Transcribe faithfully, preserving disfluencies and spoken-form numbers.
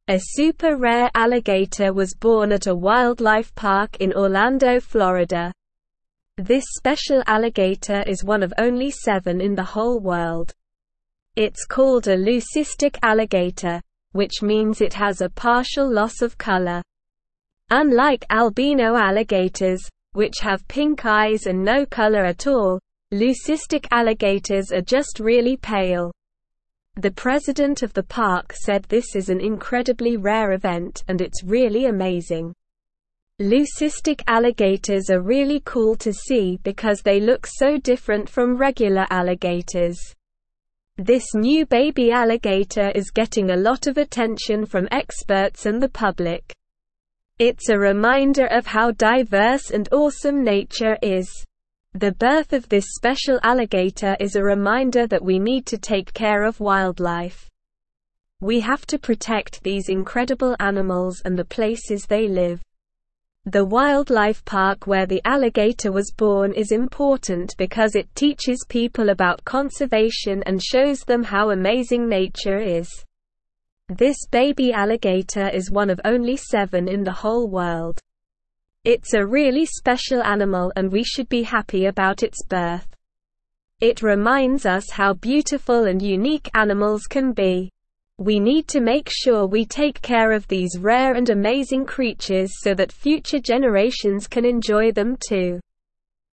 A super rare alligator was born at a wildlife park in Orlando, Florida. This special alligator is one of only seven in the whole world. It's called a leucistic alligator, which means it has a partial loss of color. Unlike albino alligators, which have pink eyes and no color at all, leucistic alligators are just really pale. The president of the park said this is an incredibly rare event and it's really amazing. Leucistic alligators are really cool to see because they look so different from regular alligators. This new baby alligator is getting a lot of attention from experts and the public. It's a reminder of how diverse and awesome nature is. The birth of this special alligator is a reminder that we need to take care of wildlife. We have to protect these incredible animals and the places they live. The wildlife park where the alligator was born is important because it teaches people about conservation and shows them how amazing nature is. This baby alligator is one of only seven in the whole world. It's a really special animal and we should be happy about its birth. It reminds us how beautiful and unique animals can be. We need to make sure we take care of these rare and amazing creatures so that future generations can enjoy them too.